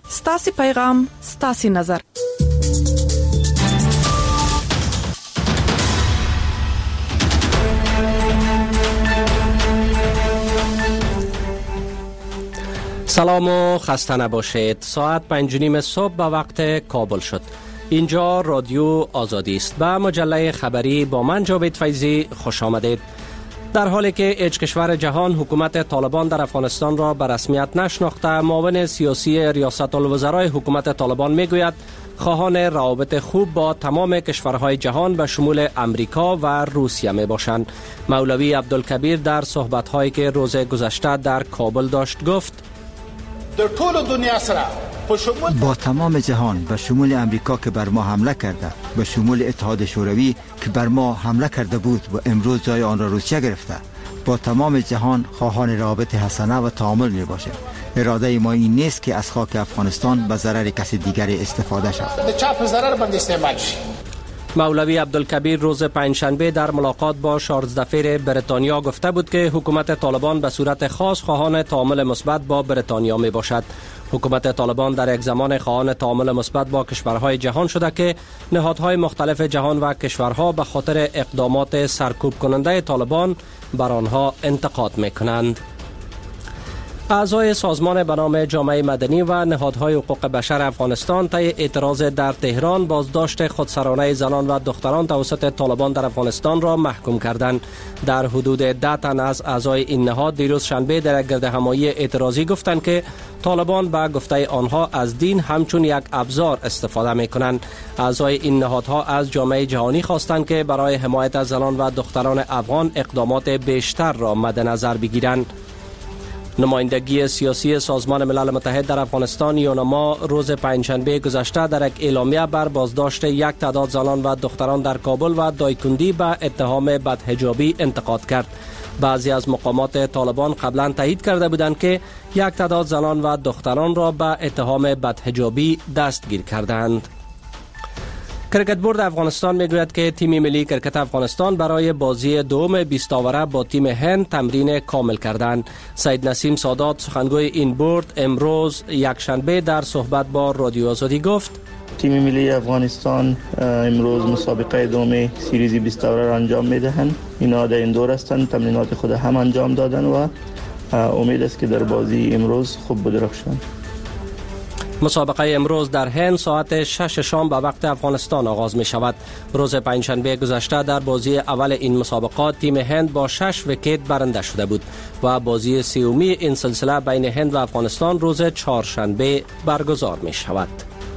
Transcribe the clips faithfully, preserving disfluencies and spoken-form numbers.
ستاسي پیغام ستاسي نظر. سلام و خسته نباشید. ساعت پنج و نیم صبح به وقت کابل شد. اینجا رادیو آزادی است. به مجله خبری با من جاوید فیضی خوش آمدید. در حالی که هیچ کشور جهان حکومت طالبان در افغانستان را به رسمیت نشناخته، معاون سیاسی ریاست الوزرای حکومت طالبان میگوید خواهان روابط خوب با تمام کشورهای جهان به شمول امریکا و روسیه می باشند. مولوی عبدالکبیر در صحبت‌هایی که روز گذشته در کابل داشت گفت: در طول دنیا سره با تمام جهان به شمول امریکا که بر ما حمله کرده، به شمول اتحاد شوروی که بر ما حمله کرده بود و امروز جای آن را روسیه گرفته، با تمام جهان خواهان روابط حسنه و تعامل می باشیم. اراده ما این نیست که از خاک افغانستان به ضرر کسی دیگری استفاده شود. به چاپ ضرر بند استعمال شد. مولوی عبدالکبیر روز پنجشنبه در ملاقات با چارلز دفیر بریتانیا گفته بود که حکومت طالبان به صورت خاص خواهان تعامل مثبت با بریتانیا می باشد. حکومت طالبان در یک زمان خواهان تعامل مثبت با کشورهای جهان شده که نهادهای مختلف جهان و کشورها به خاطر اقدامات سرکوب کننده طالبان بر آنها انتقاد می کنند. اعضای سازمان به نام جامعه مدنی و نهادهای حقوق بشر افغانستان طی اعتراض در تهران بازداشت خودسرانه زنان و دختران توسط طالبان در افغانستان را محکوم کردند. در حدود ده تن از اعضای این نهاد دیروز شنبه در یک گردهمایی اعتراضی گفتند که طالبان به گفته آنها از دین همچون یک ابزار استفاده می کنند. اعضای این نهادها از جامعه جهانی خواستند که برای حمایت از زنان و دختران افغان اقدامات بیشتر را مد نظر بگیرند. نمایندگی سیاسی سازمان ملل متحد در افغانستان یونما روز پنجشنبه گذشته در یک اعلامیه بر بازداشت یک تعداد زنان و دختران در کابل و دایکندی به اتهام بدحجابی انتقاد کرد. بعضی از مقامات طالبان قبلا تایید کرده بودند که یک تعداد زنان و دختران را به اتهام بدحجابی دستگیر کردند. کرکت بورد افغانستان میگوید که تیم ملی کرکت افغانستان برای بازی دوم بیست آوره با تیم هند تمرین کامل کردند. سید نسیم سادات سخنگوی این بورد امروز یکشنبه در صحبت با رادیو آزادی گفت: تیم ملی افغانستان امروز مسابقه دوم سیریز بیست آوره را انجام میدهند. اینا در این دور هستند، تمرینات خود هم انجام دادن و امید است که در بازی امروز خوب بدرخشند. مسابقه امروز در هند ساعت شش شام به وقت افغانستان آغاز می شود. روز پنجشنبه گذشته در بازی اول این مسابقات تیم هند با شش ویکت برنده شده بود و بازی سومی این سلسله بین هند و افغانستان روز چهارشنبه برگزار می شود.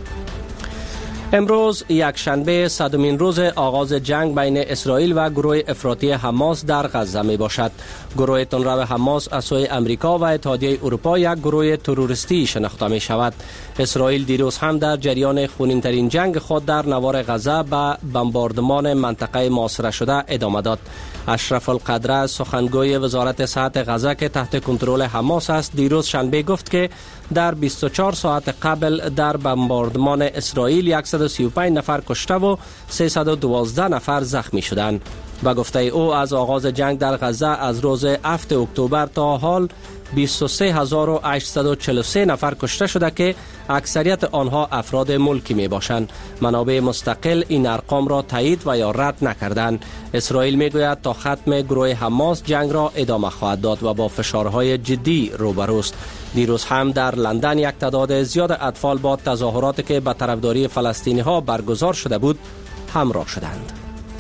امروز یک شنبه صدمین روز آغاز جنگ بین اسرائیل و گروه افراطی حماس در غزه می باشد. گروه تندرو حماس از سوی امریکا و اتحادیه اروپا یک گروه تروریستی شناخته می شود. اسرائیل دیروز هم در جریان خونین ترین جنگ خود در نوار غزه به بمباردمان منطقه محاصره شده ادامه داد. اشرف القدره سخنگوی وزارت صحت غزه که تحت کنترل حماس است دیروز شنبه گفت که در بیست و چهار ساعت قبل در بمباردمان اسرائیل صد و سی و پنج نفر کشته و سیصد و دوازده نفر زخمی شدند. با گفته او از آغاز جنگ در غزه از روز هفتم اکتبر تا حال بیست و سه هزار و هشتصد و چهل و سه نفر کشته شده که اکثریت آنها افراد ملکی می باشند. منابع مستقل این ارقام را تایید و یا رد نکردند. اسرائیل می گوید تا ختم گروه حماس جنگ را ادامه خواهد داد و با فشارهای جدی روبروست. دیروز هم در لندن یک تعداد زیاد اطفال با تظاهراتی که به طرفداری فلسطینی ها برگزار شده بود همراه شدند.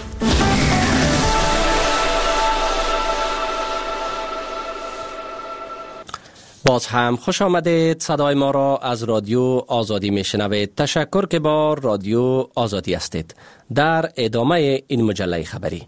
باز هم خوش آمدید. صدای ما را از رادیو آزادی می شنوید. تشکر که با رادیو آزادی هستید. در ادامه این مجله خبری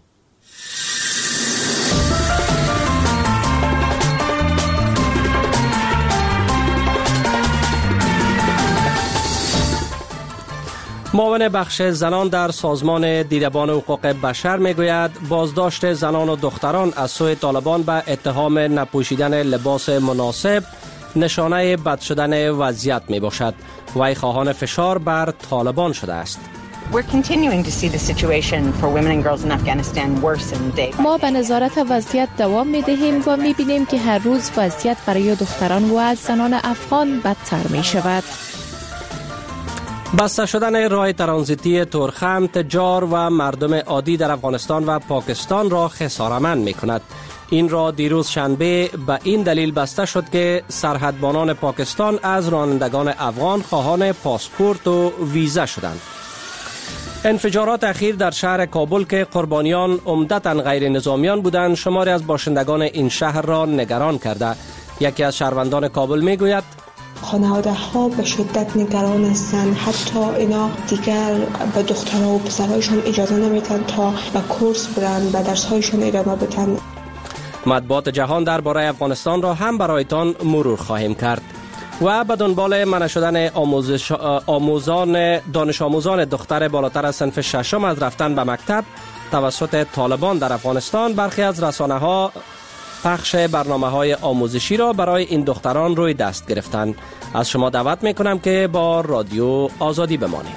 معاون بخش زنان در سازمان دیدبان حقوق بشر میگوید بازداشت زنان و دختران از سوی طالبان به اتهام نپوشیدن لباس مناسب نشانه بد شدن وضعیت می باشد. وی خواهان فشار بر طالبان شده است. ما به نظارت وضعیت دوام می دهیم و می بینیم که هر روز وضعیت برای دختران و از زنان افغان بدتر می شود. بسته شدن راه ترانزیتی تورخم تجار و مردم عادی در افغانستان و پاکستان را خساره‌مند می‌کند. این را دیروز شنبه به این دلیل بسته شد که سرحدبانان پاکستان از رانندگان افغان خواهان پاسپورت و ویزا شدند. انفجارات اخیر در شهر کابل که قربانیان عمدتاً غیر نظامیان بودند، شماری از باشندگان این شهر را نگران کرده. یکی از شهروندان کابل میگوید خانواده ها به شدت نگران هستند. حتی اینا دیگر به دخترها و پسرهایشون اجازه نمیدن تا به کورس برن، به درس هایشون ادامه بدن. مطبوعات جهان درباره افغانستان را هم برایتان مرور خواهیم کرد. و به دنبال منع شدن آموزش آموزان دانش آموزان دختر بالاتر از صنف ششم از رفتن به مکتب توسط طالبان در افغانستان، برخی از رسانه ها پخش برنامه های آموزشی را برای این دختران روی دست گرفتند. از شما دعوت می کنم که با رادیو آزادی بمانید.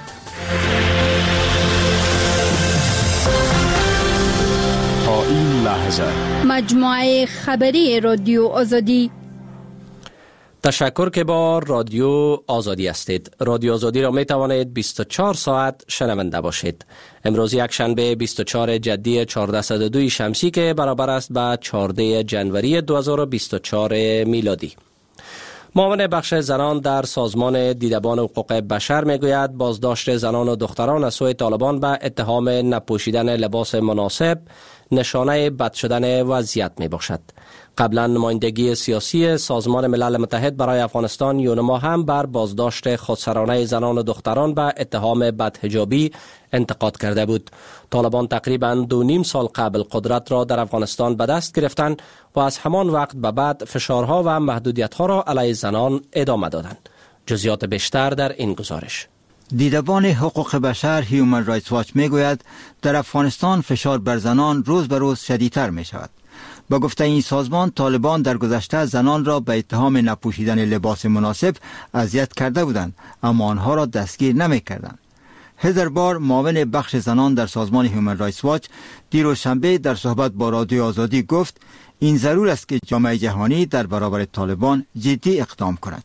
تا این لحظه مجموعه خبری رادیو آزادی. تشکر که با رادیو آزادی هستید. رادیو آزادی را می توانید بیست و چهار ساعت شنونده باشید. امروز یک شنبه بیست و چهارم جدی چهارصد و دو شمسی که برابر است با چهاردهم جنوری دو هزار و بیست و چهار میلادی. معاون بخش زنان در سازمان دیدبان حقوق بشر میگوید بازداشت زنان و دختران از سوی طالبان به اتهام نپوشیدن لباس مناسب نشانه بد شدن وضعیت می باشد. قبلا نمایندگی سیاسی سازمان ملل متحد برای افغانستان یونما هم بر بازداشت خودسرانه زنان و دختران به اتهام بدحجابی انتقاد کرده بود. طالبان تقریباً دو نیم سال قبل قدرت را در افغانستان به دست گرفتند و از همان وقت به بعد فشارها و محدودیت‌ها را علیه زنان ادامه دادند. جزئیات بیشتر در این گزارش. دیدبان حقوق بشر هیومن رایتس واچ میگوید در افغانستان فشار بر زنان روز به روز شدیدتر می شود. با گفته این سازمان، طالبان در گذشته زنان را به اتهام نپوشیدن لباس مناسب اذیت کرده بودند، اما آنها را دستگیر نمی کردند. هزار بار معاون بخش زنان در سازمان هیومن رایتس واچ دیروز شنبه در صحبت با رادیو آزادی گفت این ضرور است که جامعه جهانی در برابر طالبان جدی اقدام کند.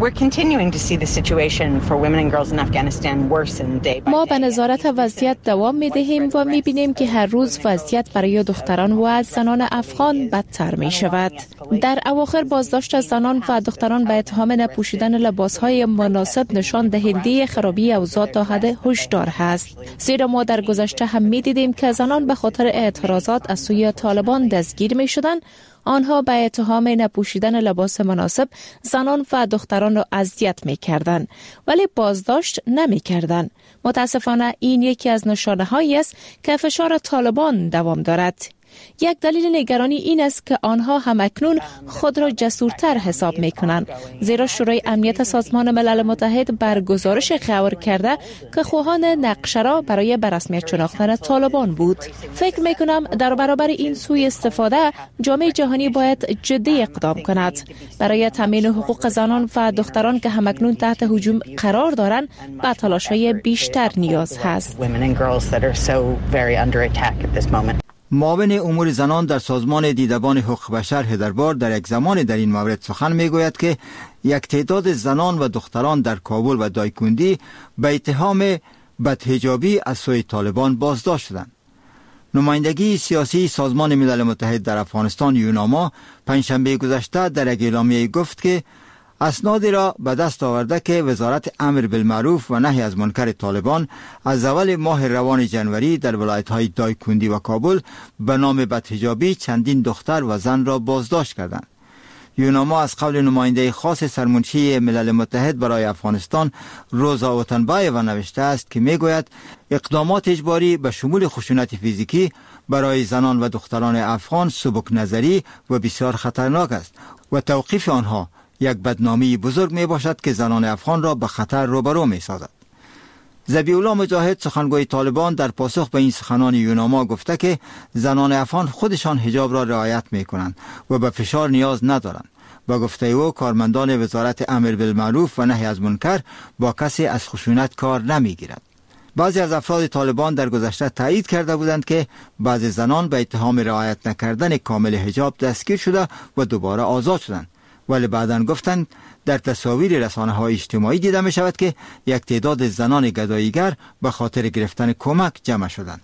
ما به نظارت وضعیت دوام می دهیم و می بینیم که هر روز وضعیت برای دختران و زنان افغان بدتر می شود. در اواخر بازداشت زنان و دختران به اتهام نپوشیدن لباس های مناسب نشان دهنده خرابی اوضاع تا حد هشدار است. زیرا ما در گذشته هم می دیدیم که زنان به خاطر اعتراضات از سوی طالبان دستگیر می شدند. آنها به اتهام نپوشیدن لباس مناسب زنان و دختران را اذیت می‌کردند ولی بازداشت نمی‌کردند. متاسفانه این یکی از نشانه‌هایی است که فشار طالبان دوام دارد. یک دلیل نگرانی این است که آنها همکنون خود را جسورتر حساب می کنند، زیرا شورای امنیت سازمان ملل متحد بر گزارش خبر کرده که خواهان نقشه را برای به رسمیت شناختن طالبان بود. فکر می کنم در برابر این سوء استفاده جامعه جهانی باید جدی اقدام کند. برای تامین حقوق زنان و دختران که همکنون تحت هجوم قرار دارند به تلاش‌های بیشتر نیاز هست. معاون امور زنان در سازمان دیدبان حقوق بشر هزار بار در یک زمان در این مورد سخن میگوید که یک تعداد زنان و دختران در کابل و دایکندی به اتهام بدحجابی از سوی طالبان بازداشت شدند. نمایندگی سیاسی سازمان ملل متحد در افغانستان یوناما پنجشنبه گذشته در یک اعلامیه گفت که اسنادی را به دست آورده که وزارت امر بالمعروف و نهی از منکر طالبان از اول ماه روان جنوری در ولایت‌های دایکندی و کابل به نام بدحجابی چندین دختر و زن را بازداشت کردند. یوناما از قول نماینده خاص سرمنشی ملل متحد برای افغانستان روزا اوتنبایو نوشته است که میگوید اقدامات اجباری به شمول خشونت فیزیکی برای زنان و دختران افغان سبک نظری و بسیار خطرناک است و توقیف آنها یک بدنامی بزرگ می باشد که زنان افغان را به خطر روبرو می سازد. ذبیح الله مجاهد سخنگوی طالبان در پاسخ به این سخنان یوناما گفته که زنان افغان خودشان حجاب را رعایت می کنند و به فشار نیاز ندارند. با گفته او کارمندان وزارت امر بالمعروف و نهی از منکر با کسی از خشونت کار نمی گیرد. بعضی از افراد طالبان در گذشته تایید کرده بودند که بعضی زنان به اتهام رعایت نکردن کامل حجاب دستگیر شده و دوباره آزاد شدند، ولی بعداً گفتند در تصاویر رسانه‌های اجتماعی دیده می شود که یک تعداد زنان گداییگر به خاطر گرفتن کمک جمع شدند.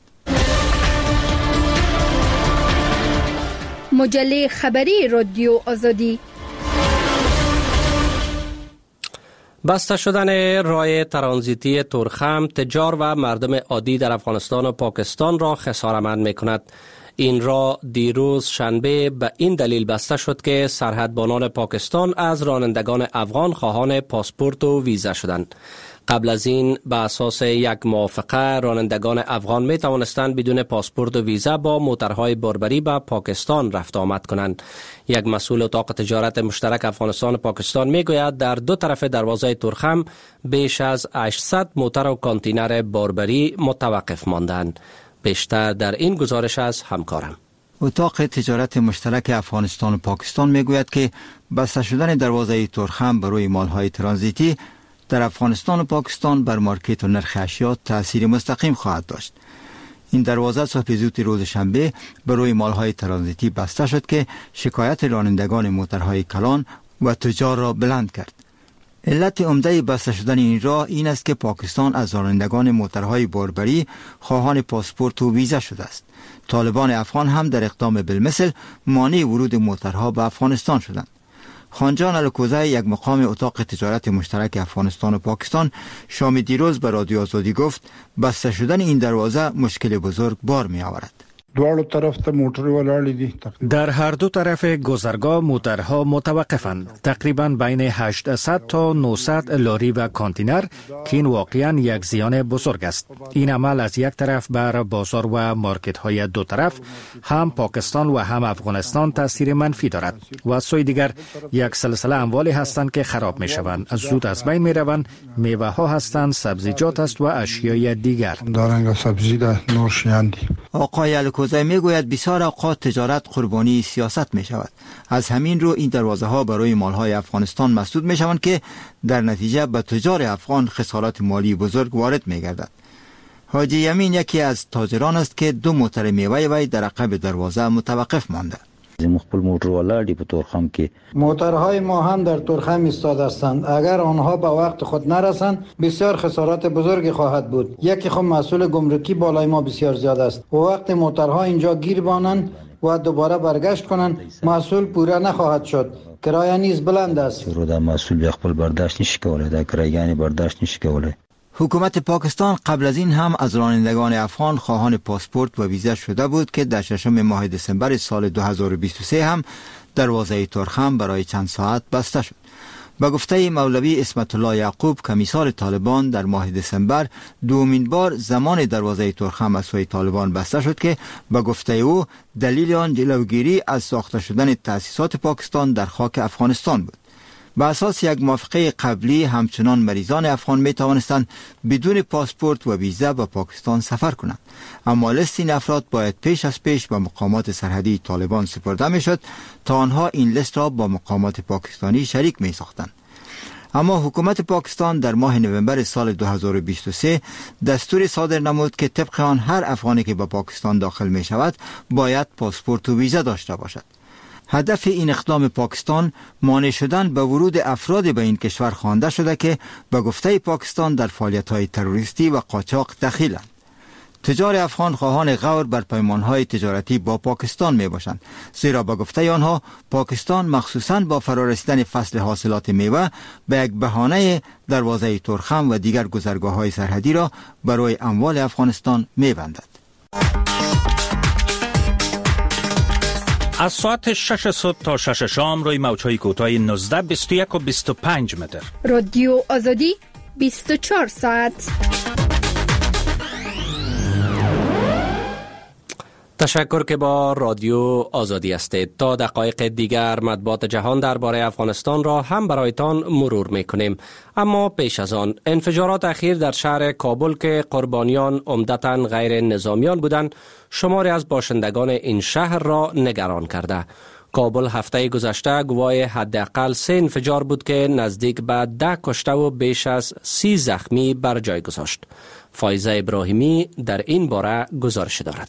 مجله خبری رادیو آزادی. بسته شدن راه ترانزیتی تورخم تجار و مردم عادی در افغانستان و پاکستان را خسارتمند می کند. این راه دیروز شنبه به این دلیل بسته شد که سرحدبانان پاکستان از رانندگان افغان خواهان پاسپورت و ویزا شدند. قبل از این به اساس یک موافقه رانندگان افغان می توانستند بدون پاسپورت و ویزا با موترهای باربری به پاکستان رفت آمد کنند. یک مسئول اتاق تجارت مشترک افغانستان و پاکستان می گوید در دو طرف دروازه تورخم بیش از هشتصد موتر و کانتینر باربری متوقف ماندند. بیشتر در این گزارش از همکارم. اتاق تجارت مشترک افغانستان و پاکستان می گوید که بسته شدن دروازه تورخم برای مالهای ترانزیتی در افغانستان و پاکستان بر مارکت و نرخ اشیا تأثیر مستقیم خواهد داشت. این دروازه صبح زود روز شنبه برای مالهای ترانزیتی بسته شد که شکایت رانندگان موترهای کلان و تجار را بلند کرد. علت عمده بسته شدن این راه این است که پاکستان از رانندگان موترهای باربری خواهان پاسپورت و ویزا شده است. طالبان افغان هم در اقدام بالمثل مانع ورود موترها به افغانستان شدند. خانجان الکوزه، یک مقام اتاق تجارت مشترک افغانستان و پاکستان، شام دیروز به رادیو آزادی گفت بسته شدن این دروازه مشکل بزرگ بار می آورد. در هر دو طرف گذرگاه موترها متوقفند. تقریبا بین هشتصد تا نهصد لاری و کانتینر که این واقعا یک زیان بزرگ است. این عمل از یک طرف بر بازار و مارکت های دو طرف هم پاکستان و هم افغانستان تاثیر منفی دارد و از سوی دیگر یک سلسله اموالی هستند که خراب می شوند، از زود از بین می روند. میوه ها هستند، سبزیجات است و اشیای دیگر. آقای الکوزه می گوید بسیار اوقات تجارت قربانی سیاست می شود. از همین رو این دروازه ها برای مالهای افغانستان مسدود می شوند که در نتیجه به تجار افغان خسارات مالی بزرگ وارد می گردد. حاجی یمین یکی از تاجران است که دو موتر میوه وی در عقب دروازه متوقف مانده. مخبل موتر ولادی په تورخم کې موترهای ما هم در تورخم ایستاده هستند. اگر آنها به وقت خود نرسند بسیار خسارات بزرگی خواهد بود. یکی خود مسئول گمرکی بالای ما بسیار زیاد است و وقت موترها اینجا گیر بانند و دوباره برگشت کنند مسئول پورا نخواهد شد. کرایه نیز بلند است. رو دا مسئول خپل برداشت نشي کولای، دا کرایه برداشت نشي کولای. حکومت پاکستان قبل از این هم از رانندگان افغان خواهان پاسپورت و ویزا شده بود که در ششم ماه دسامبر سال دو هزار و بیست و سه هم دروازه تورخم برای چند ساعت بسته شد. به گفته مولوی اسمت الله یعقوب کمیسار طالبان در ماه دسامبر دومین بار زمان دروازه تورخم از سوی طالبان بسته شد که به گفته او دلیل آن جلوگیری از ساخته شدن تأسیسات پاکستان در خاک افغانستان بود. به اساس یک موافقه قبلی همچنان مریضان افغان می توانستند بدون پاسپورت و ویزا به پاکستان سفر کنند، اما لیست این افراد باید پیش از پیش به مقامات سرحدی طالبان سپرده می شد تا آنها این لیست را با مقامات پاکستانی شریک می ساختند. اما حکومت پاکستان در ماه نوامبر سال دو هزار و بیست و سه دستوری صادر نمود که طبق آن هر افغانی که به پاکستان داخل می شود باید پاسپورت و ویزا داشته باشد. هدف این اقدام پاکستان مانع شدن به ورود افراد به این کشور خوانده شده که به گفته پاکستان در فعالیت‌های تروریستی و قاچاق دخیلند. تجار افغان خواهان غور بر پیمان‌های تجارتی با پاکستان می باشند، زیرا به گفته آنها پاکستان مخصوصاً با فرارسیدن فصل حاصلات میوه به یک بهانه دروازه تورخم و دیگر گذرگاه‌های سرحدی را برای اموال افغانستان می‌بندد. از ساعت شش صبح تا شش شام روی موج‌های کوتاه نوزده، بیست و یک و بیست و پنج متر. رادیو آزادی بیست و چهار ساعت. تشکر که با رادیو آزادی هستید. تا دقایق دیگر مطبوعات جهان درباره افغانستان را هم برایتان مرور میکنیم، اما پیش از آن انفجارات اخیر در شهر کابل که قربانیان عمدتاً غیر نظامیان بودند شماری از باشندگان این شهر را نگران کرده. کابل هفته گذشته گواه حداقل سه انفجار بود که نزدیک به ده کشته و بیش از سی زخمی بر جای گذاشت. فایزه ابراهیمی در این باره گزارش دارد.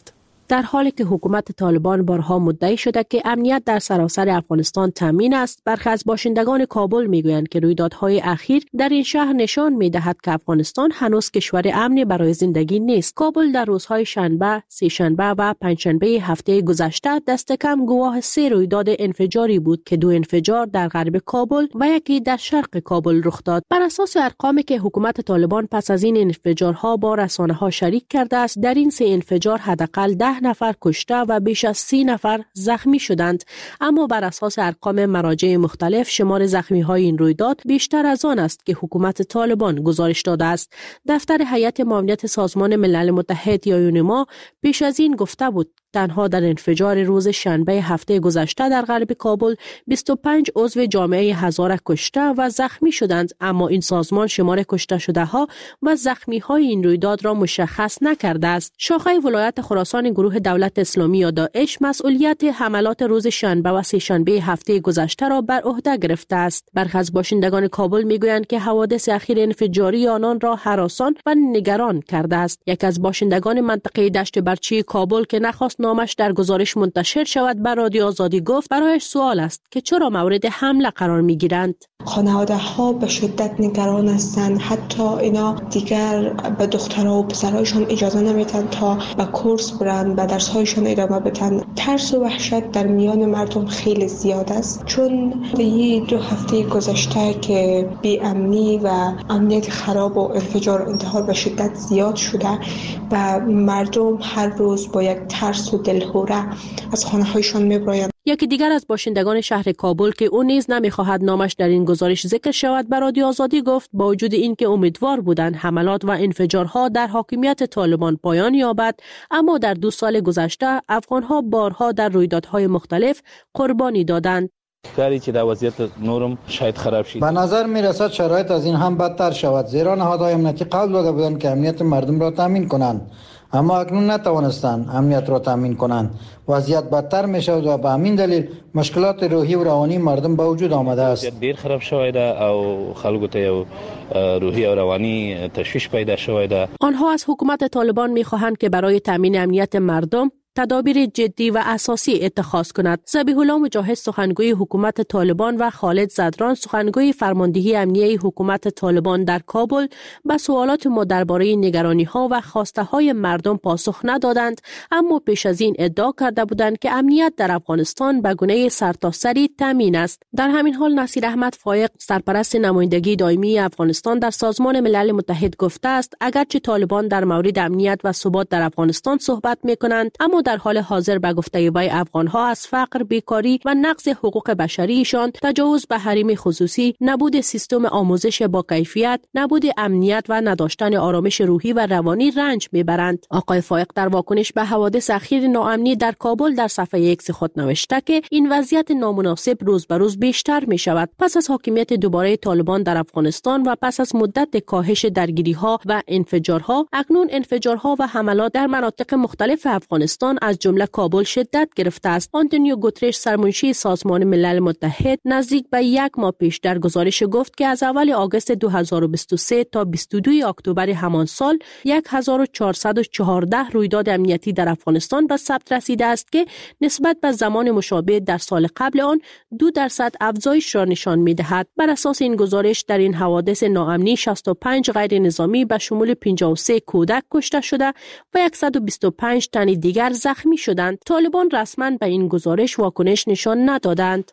در حالی که حکومت طالبان بارها مدعی شده که امنیت در سراسر افغانستان تامین است، برخی از باشندگان کابل میگویند که رویدادهای اخیر در این شهر نشان میدهد که افغانستان هنوز کشور امنی برای زندگی نیست. کابل در روزهای شنبه، سه شنبه و پنجشنبه هفته گذشته دست کم گواه سه رویداد انفجاری بود که دو انفجار در غرب کابل و یکی در شرق کابل رخ داد. بر اساس ارقامی که حکومت طالبان پس از این انفجارها با رسانه‌ها شریک کرده است، در این سه انفجار حداقل ده نفر کشته و بیش از سی نفر زخمی شدند. اما بر اساس ارقام مراجع مختلف، شمار زخمی‌های این رویداد بیشتر از آن است که حکومت طالبان گزارش داده است. دفتر هیئت معاونت سازمان ملل متحد یا یونما پیش از این گفته بود تنها در انفجار روز شنبه هفته گذشته در غرب کابل بیست و پنج عضو جامعه هزاره کشته و زخمی شدند، اما این سازمان شمار کشته شده ها و زخمی های این رویداد را مشخص نکرده است. شاخه ولایت خراسان گروه دولت اسلامی یا داعش مسئولیت حملات روز شنبه و سه شنبه هفته گذشته را بر عهده گرفته است. برخی از باشندگان کابل میگویند که حوادث اخیر انفجاری آنان را هراسان و نگران کرده است. یکی از باشندگان منطقه دشت برچی کابل که نخواست نامش در گزارش منتشر شود بر رادیو آزادی گفت برایش سوال است که چرا مورد حمله قرار میگیرند. خانواده ها به شدت نگران هستند، حتی اینا دیگر به دخترها و پسرهایشان اجازه نمیدن تا به کورس برن، به درس هایشان ادامه بدن. ترس و وحشت در میان مردم خیلی زیاد است، چون این دو هفته گذشته که بی امنی و امنیت خراب و انفجار و انتحار به شدت زیاد شده و مردم هر روز با یک ترس و دلهوره از خانه هایشان میبراین. یکی دیگر از باشندگان شهر کابل که او نیز نمیخواهد نامش در این گزارش ذکر شود بر رادیو آزادی گفت با وجود اینکه امیدوار بودند حملات و انفجارها در حاکمیت طالبان پایان یابد، اما در دو سال گذشته افغانها بارها در رویدادهای مختلف قربانی دادند. کاری که در وضعیت نورم شاید خراب شد. به نظر می رسد شرایط از این هم بدتر شود، زیرا نهادهای امنیتی قول داده بودند که امنیت مردم را تامین کنند، اما اکنون نتوانستند امنیت را تامین کنند. وضعیت بدتر می شود و به همین دلیل مشکلات روحی و روانی مردم به وجود آمده است. ډیر خراب شوی ده او خلکو ته یو روحی او روانی تشویش پیدا شوی ده. آنها از حکومت طالبان می خواهند که برای تامین امنیت مردم تدابیر جدی و اساسی اتخاذ کند. ذبیح الله مجاهد سخنگوی حکومت طالبان و خالد زدران سخنگوی فرماندهی امنیه حکومت طالبان در کابل به سوالات ما درباره نگرانی‌ها و خواسته‌های مردم پاسخ ندادند، اما پیش از این ادعا کرده بودند که امنیت در افغانستان به گونه سرتاسری تامین است. در همین حال نصیر احمد فایق سرپرست نمایندگی دائمی افغانستان در سازمان ملل متحد گفته است اگرچه طالبان در مورد امنیت و ثبات در افغانستان صحبت می‌کنند، اما در حال حاضر به گفته وی افغانها از فقر، بیکاری و نقض حقوق بشریشان، تجاوز به حریم خصوصی، نبود سیستم آموزش با کیفیت، نبود امنیت و نداشتن آرامش روحی و روانی رنج میبرند. آقای فایق در واکنش به حوادث اخیر ناامنی در کابل در صفحه ایکس خود نوشته که این وضعیت نامناسب روز به روز بیشتر می شود. پس از حاکمیت دوباره طالبان در افغانستان و پس از مدت کاهش درگیری‌ها و انفجارها، اکنون انفجارها و حملات در مناطق مختلف افغانستان از جمله کابل شدت گرفته است. آنتونیو گوترش سرمنشی سازمان ملل متحد نزدیک به یک ماه پیش در گزارش گفت که از اول آگوست دو هزار و بیست و سه تا بیست و دو اکتبر همان سال هزار و چهارصد و چهارده رویداد امنیتی در افغانستان به ثبت رسیده است که نسبت به زمان مشابه در سال قبل آن دو درصد افزایش را نشان می‌دهد. بر اساس این گزارش در این حوادث ناامنی شصت و پنج غیر نظامی به شمول پنجاه و سه کودک کشته شده و صد و بیست و پنج تن دیگر زخمی شدند. طالبان رسما به این گزارش واکنش نشان ندادند.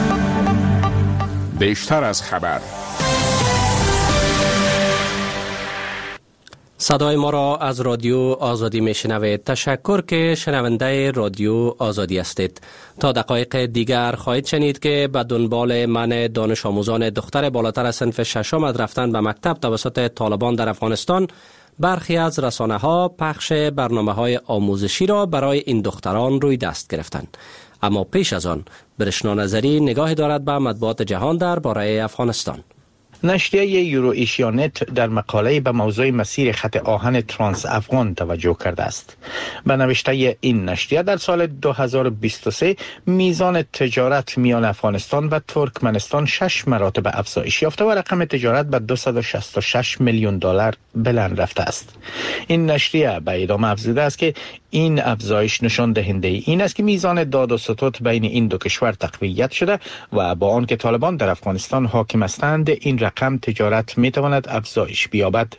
بیشتر از خبر. صدای ما را از رادیو آزادی میشنوید. تشکر که شنونده رادیو آزادی هستید. تا دقایق دیگر خواهید شنید که به دنبال منع دانش آموزان دختر بالاتر از صنف ششم از رفتن به مکتب توسط طالبان در افغانستان، برخی از رسانه ها پخش برنامه های آموزشی را برای این دختران روی دست گرفتند. اما پیش از آن برشنا نظری نگاهی دارد به مطبوعات جهان در باره افغانستان. نشریه یورو ایشیانت در مقاله به موضوع مسیر خط آهن ترانس افغان توجه کرده است. به نوشته این نشریه در سال دو هزار و بیست و سه میزان تجارت میان افغانستان و ترکمنستان شش مراتب افزایش یافته و رقم تجارت به دویست و شصت و شش میلیون دلار بلند رفته است. این نشریه به ادامه افزوده است که این افزایش نشان دهنده این است که میزان داد و ستد بین این دو کشور تقویت شده و با آنکه طالبان در افغانستان حاکم هستند این رقم تجارت میتواند افزایش بیابد.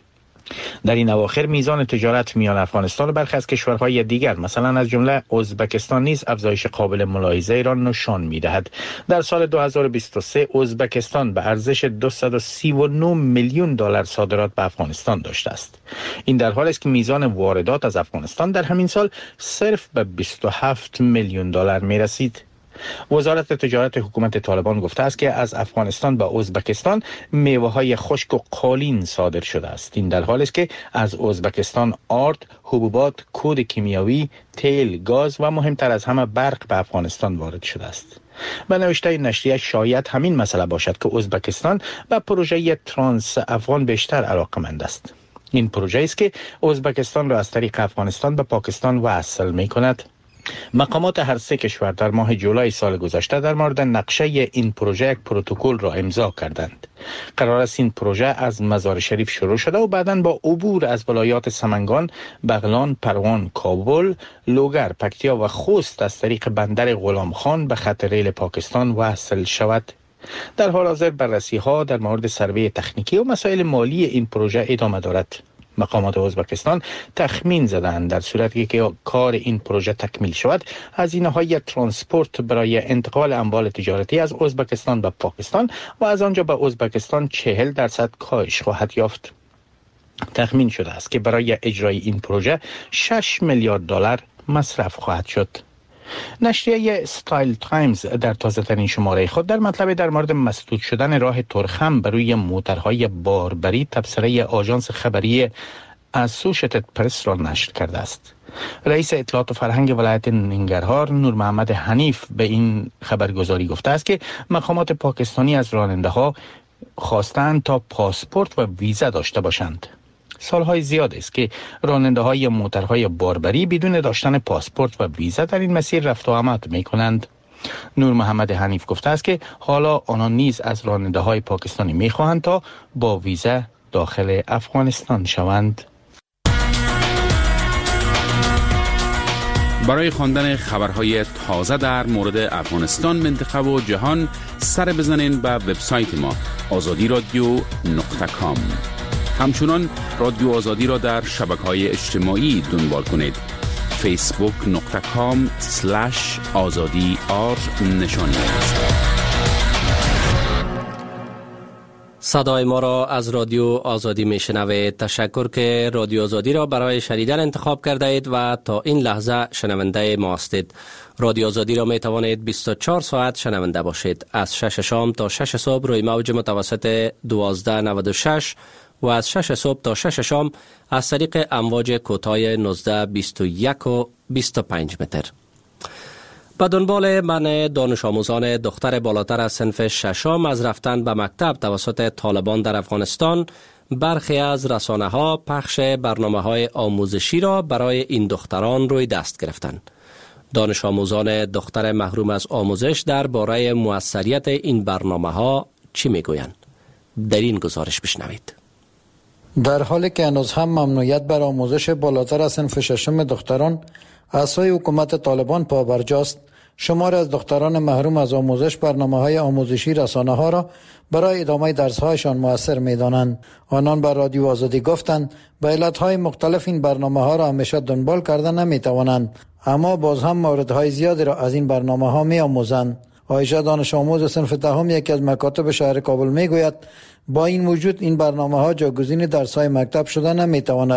در این اواخر میزان تجارت میان افغانستان و برخی از کشورهای دیگر مثلا از جمله ازبکستان نیز افزایش قابل ملاحظه را نشان میدهد. در سال دو هزار و بیست و سه ازبکستان به ارزش دویست و سی و نه میلیون دلار صادرات به افغانستان داشته است. این در حالی است که میزان واردات از افغانستان در همین سال صرف به بیست و هفت میلیون دلار میرسید. وزارت تجارت حکومت طالبان گفته است که از افغانستان به ازبکستان میوه‌های خشک و قالین صادر شده است. این در حالی است که از ازبکستان آرد، حبوبات، کود کیمیاوی، تیل، گاز و مهمتر از همه برق به افغانستان وارد شده است. به نوشته نشریه شاید همین مسئله باشد که ازبکستان به پروژه ترانس افغان بیشتر علاقه‌مند است. این پروژه است که ازبکستان را از طریق افغانستان به پاکستان وصل می‌کند. مقامات هر سه کشور در ماه جولای سال گذشته در مورد نقشه این پروژه یک پروتکل را امضا کردند. قرار است این پروژه از مزار شریف شروع شده و بعداً با عبور از ولایات سمنگان، بغلان، پروان، کابل، لوگر، پکتیا و خوست از طریق بندر غلام خان به خط ریل پاکستان وصل شود. در حال حاضر بررسی ها در مورد سروی تکنیکی و مسائل مالی این پروژه ادامه دارد. مقامات ازبکستان تخمین زدند در صورتی که کار این پروژه تکمیل شود هزینه‌های ترانسپورت برای انتقال اموال تجارتی از ازبکستان به پاکستان و از آنجا به ازبکستان چهل درصد کاهش خواهد یافت. تخمین شده است که برای اجرای این پروژه شش میلیارد دلار مصرف خواهد شد. نشریه استایل تایمز در تازه ترین شماره خود در مطلب در مورد مسدود شدن راه ترخم بر روی موترهای باربری تبصره آژانس خبری اسوشیتد پرس را نشر کرده است. رئیس اطلاعات و فرهنگ ولایت ننگرهار نور محمد حنیف به این خبرگزاری گفته است که مقامات پاکستانی از راننده ها خواستند تا پاسپورت و ویزا داشته باشند. سالهای زیاد است که راننده های موترهای باربری بدون داشتن پاسپورت و ویزا در این مسیر رفت و آمد می کنند. نور محمد حنیف گفته است که حالا آنان نیز از راننده های پاکستانی می خواهند تا با ویزا داخل افغانستان شوند. برای خواندن خبرهای تازه در مورد افغانستان، منطقه و جهان سر بزنین به وبسایت ما آزادی رادیو نقطه کام. همچنان رادیو آزادی را در شبکه‌های اجتماعی دنبال کنید. فیسبوک نقطه کام سلش آزادی آر نشانی است. صدای ما را از رادیو آزادی میشنوید. تشکر که رادیو آزادی را برای شنیدن انتخاب کرده اید و تا این لحظه شنونده ما هستید. رادیو آزادی را می توانید بیست و چهار ساعت شنونده باشید. از شش شام تا شش صبح روی موج متوسط دوازده نود و شش و از شش صبح تا شش شام از طریق امواج کوتاه نوزده بیست و یک و بیست و پنج متر. به دنبال منع دانش آموزان دختر بالاتر از صنف ششم از رفتن به مکتب توسط طالبان در افغانستان، برخی از رسانه ها پخش برنامه های آموزشی را برای این دختران روی دست گرفتند. دانش آموزان دختر محروم از آموزش درباره موثریت این برنامه ها چی میگویند؟ در این گزارش بشنوید. در حالی که هنوز هم ممنوعیت بر آموزش بالاتر از صنف ششم دختران از سوی حکومت طالبان پابرجاست، شماری از دختران محروم از آموزش برنامه‌های آموزشی رسانه ها را برای ادامه درس‌هایشان مؤثر می‌دانند. آنان بر رادیو آزادی گفتند به علت‌های مختلف این برنامه‌ها را همیشه دنبال کرده نمی‌توانند، اما باز هم موردهای زیادی را از این برنامه‌ها می‌آموزند. عایشه دانش آموز صنف دهم یکی از مکاتب شهر کابل میگوید با این وجود این برنامه‌ها جایگزین درس‌های مکتب شده نمی‌تواند.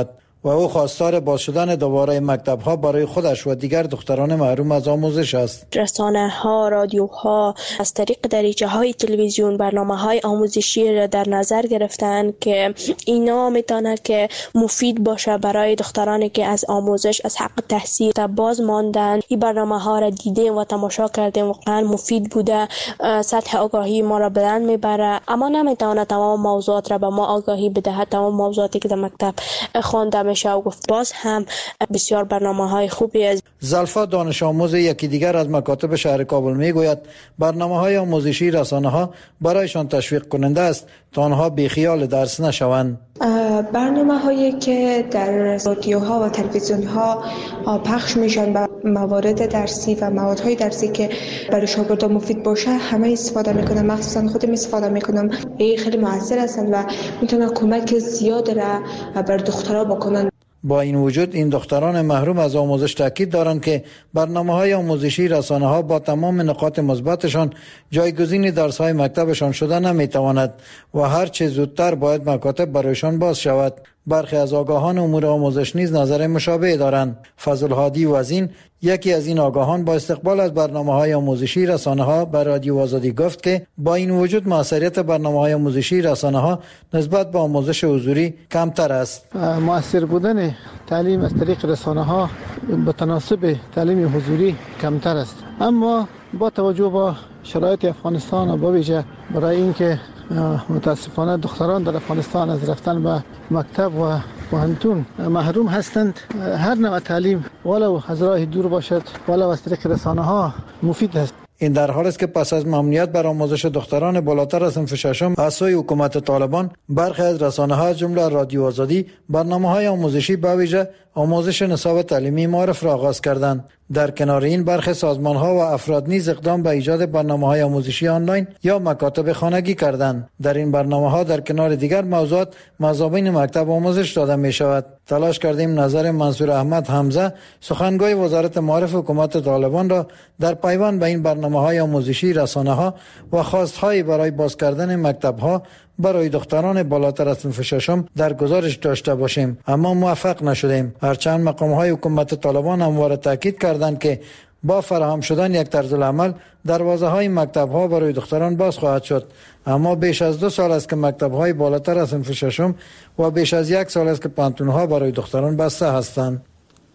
و او خواستار باز شدن دوباره مکتب‌ها برای خودش و دیگر دختران محروم از آموزش است. رسانه‌ها، رادیوها از طریق دریچه‌های تلویزیون برنامه‌های آموزشی را در نظر گرفتند که اینا میتونه که مفید باشه برای دخترانی که از آموزش از حق تحصیل باز ماندن. این برنامه‌ها را دیدیم و تماشا کردیم، واقعا مفید بوده، سطح آگاهی ما را بلند میبره، اما نمیتونه تمام موضوعات را به ما آگاهی بده، تمام موضوعاتی که در مکتب خوانده میشه و گفت. باز هم بسیار برنامه‌های خوبی است. زلفا دانش آموز یکی دیگر از مکاتب شهر کابل میگوید برنامه‌های آموزشی رسانه‌ها برایشان تشویق کننده است تا آنها بیخیال درس نشوند. برنامه هایی که در رادیوها و تلویزیون ها پخش میشن و موارد درسی و موادهای درسی که برای شاگردان مفید باشه همه استفاده میکنم، مخصوصا خودم استفاده میکنم. این خیلی موثر هستند و میتونن کمک زیاد را بر دخترها بکنن. با این وجود این دختران محروم از آموزش تاکید دارند که برنامه‌های آموزشی رسانه‌ها با تمام نقاط مثبتشان جایگزین درس‌های مکتبشان شده نمی‌تواند و هر چه زودتر باید مکاتب برایشان باز شود. برخی از آگاهان امور آموزش نیز نظر مشابه دارند. فضل هادی وزین یکی از این آگاهان با استقبال از برنامه‌های آموزشی رسانه‌ها بر رادیو آزادی گفت که با این وجود موثریت برنامه‌های آموزشی رسانه‌ها نسبت به آموزش حضوری کمتر است. موثر بودن تعلیم از طریق رسانه‌ها به تناسب تعلیم حضوری کمتر است، اما با توجه به شرایط افغانستان و با ویژه برای اینکه متاسفانه دختران در افغانستان از رفتن به مکتب و پوهنتون محروم هستند، هر نوع تعلیم ولو از راه دور باشد ولو از طریق رسانه‌ها مفید است. این در حالی است که پس از ممنوعیت بر آموزش دختران بالاتر از صنف ششم از سوی حکومت طالبان، برخی از رسانه‌ها از جمله رادیو آزادی برنامه‌های آموزشی به ویژه آموزش نصاب تعلیمی معرف را آغاز کردند. در کنار این برخی سازمان‌ها و افراد نیز اقدام به ایجاد برنامه‌های آموزشی آنلاین یا مکاتب خانگی کردند. در این برنامه‌ها در کنار دیگر موضوعات مضامین مکتب آموزش داده می‌شود. تلاش کردیم نظر منصور احمد حمزه سخنگوی وزارت معارف حکومت طالبان را در پیوند به این برنامه‌های آموزشی رسانه‌ها و خواست‌هایی برای باز کردن مکتب‌ها برای دختران بالاتر از صنف ششم در گزارش داشته باشیم، اما موفق نشدیم. هرچند مقام‌های حکومت طالبان همواره تاکید کردند که با فراهم شدن یک طرز العمل دروازه‌های مکتب‌ها برای دختران باز خواهد شد، اما بیش از دو سال است که مکتب‌های بالاتر از صنف ششم و بیش از یک سال است که پانتون‌ها برای دختران بسته هستند.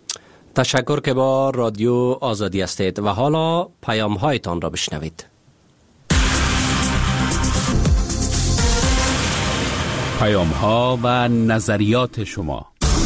تشکر که با رادیو آزادی هستید و حالا پیام‌هایتان را بشنوید. پیام ها و نظریات شما.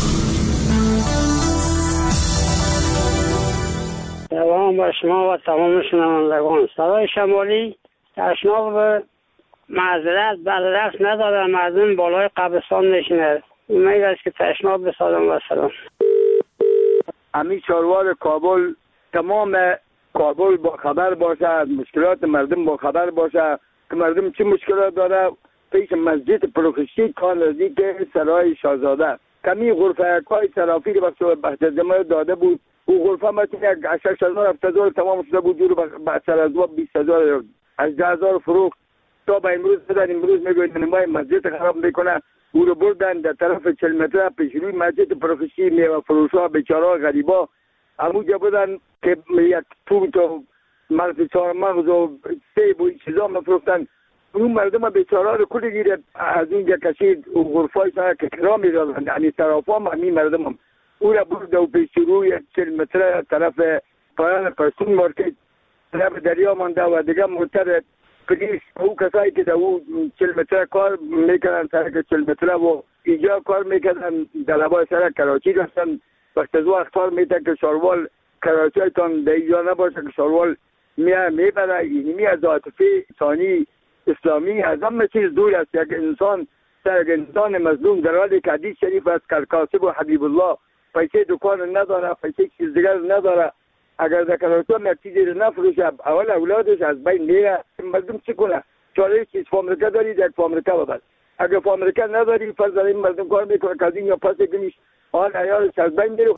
سلام با شما و تمام شنوندگان. صدای شمالی تشناب به معذرت بعد رقص نداره، مردم بالای قبرستان نشینه. امید است که تشناب بسازم و سلام. امیر چاروار کابل، تمام کابل با خبر باشه، از مشکلات مردم با خبر باشه که مردم چه مشکلات داره. پیش مسجد پروفسی کار نزدیک سرای شاهزاده کمی غرفه های ترافیک به بهدزمه داده بود. او غرفه مثل یک شش هزار هفت هزار تمام شده بود، دور به سر از بیست هزار از ده هزار فروخت. تا به امروز بدن امروز میگوید نمای مسجد خراب میکنه. او رو بردن در طرف چهل متر پیش روی مسجد پروفسی میوه فروشا بیچارا غریبا همونجا بودن که یک توت و مغز چهار مغز و سیب و چیزا مفروختن. اون مردم بیچاره رو کلی گیره از اینجا کشید و غرفای سر که کرا میدادن، یعنی طرفا هم همین مردم هم او را برده و پیش روی چل متر طرف پایان پرسون مارکت طرف دریا مانده و دیگه موتر پلیس او کسایی که در او چل متر کار میکنن سرک چل متر و اینجا کار میکنن در لبای سرک کراچی رستن. وقت از وقت کار میتن که شاروال کراچی هایتان در اینجا نباشه که شاروال میبره. اینی می از عاطفه ثانی اسلامی از همه چیز دور است. یک انسان یک انسان مظلوم در حالی که حدیث شریف است که کاسب و حبیب الله پیسه دکان نداره، پیسه چیز دیگر نداره، اگر در کراچی یک چیزی نفروشه اول اولادش از بین میره. مردم چی کنه؟ چاره چیز فامریکا دارید یک فامریکا ببر، اگر فامریکا نداری فرض این مردم کار میکنه که از این یا پس گمیش آن عیالش از بین میره.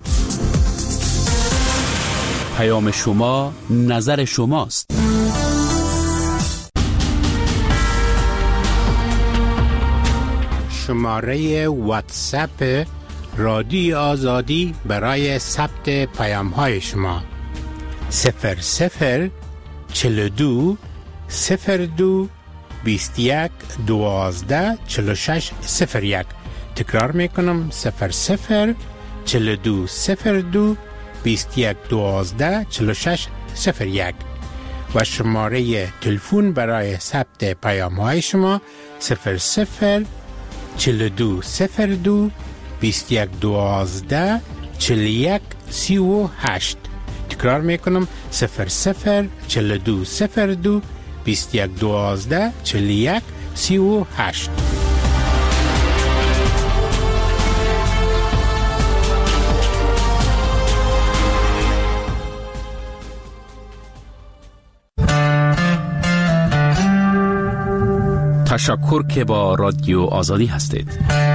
پیام شما نظر شماست. شماره واتساپ رادیو آزادی برای ثبت پیام های شما. صفر صفر چل دو صفر دو بیست یک دوازده چل شش صفر یک. تکرار میکنم صفر صفر چل دو صفر دو بیست یک دوازده چل شش صفر یک و شماره تلفن برای ثبت پیام های شما صفر صفر چل دو صفر دو بیست یک دوازده چل یک سی و هشت. تکرار میکنم صفر صفر چل دو صفر دو بیست یک دوازده چل یک سی و هشت. تشکر که با رادیو آزادی هستید.